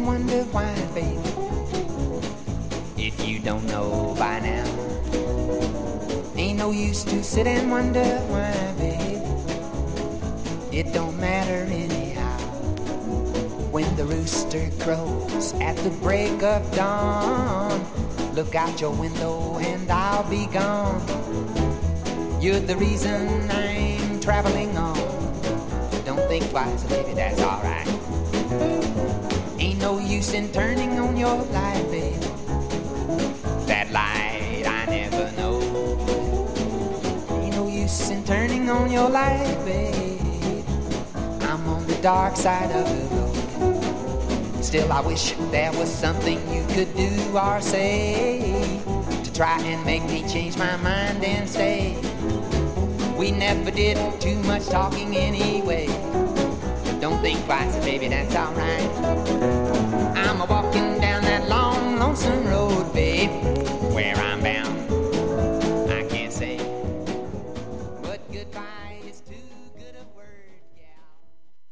and wonder why, baby. If you don't know by now, ain't no use to sit and wonder why, baby. It don't matter anyhow. When the rooster crows at the break of dawn, look out your window and I'll be gone. You're the reason I'm traveling on. Don't think twice, baby, that's alright. Ain't no use in turning on your light, baby. That light I never know. Ain't no use in turning on your light, baby. I'm on the dark side of the road. Still I wish there was something you could do or say to try and make me change my mind and stay. We never did too much talking anyway. Don't think twice, baby, that's alright. I'm a walking